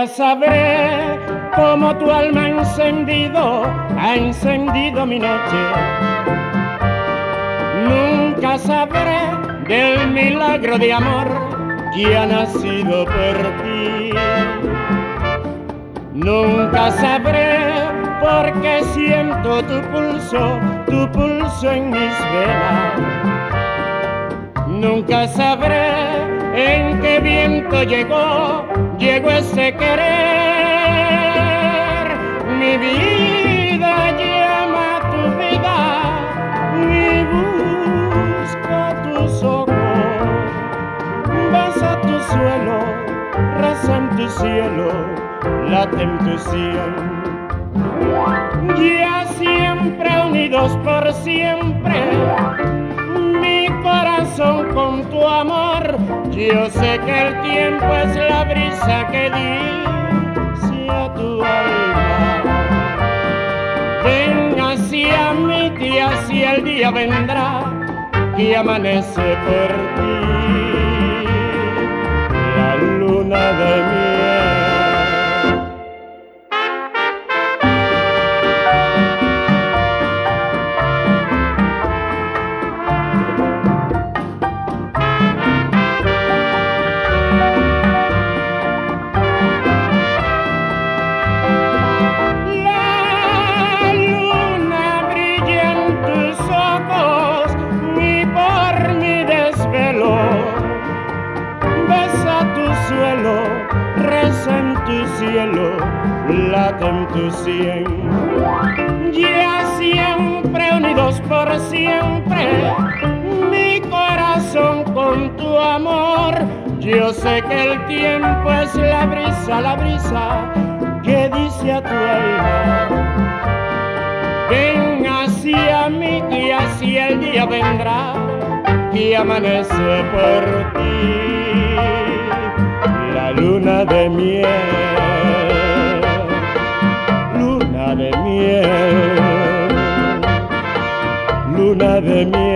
Nunca sabré cómo tu alma ha encendido mi noche. Nunca sabré del milagro de amor que ha nacido por ti. Nunca sabré por qué siento tu pulso en mis venas. Nunca sabré en qué viento llegó ese querer. Mi vida llama a tu vida y busca tus ojos. Besa tu suelo, reza en tu cielo, late en tu sien. Ya siempre unidos por siempre, mi corazón con tu amor. Yo sé que el tiempo es la brisa que dice a tu alma: ven hacia mí, que así el día vendrá que amanece por ti. La luna de miel. Reza en tu cielo, late en tu sien. Ya siempre unidos por siempre, mi corazón con tu amor. Yo sé que el tiempo es la brisa que dice a tu alma: ven hacia mí, que así el día vendrá que amanece por ti. La luna de miel, luna de miel, luna de miel.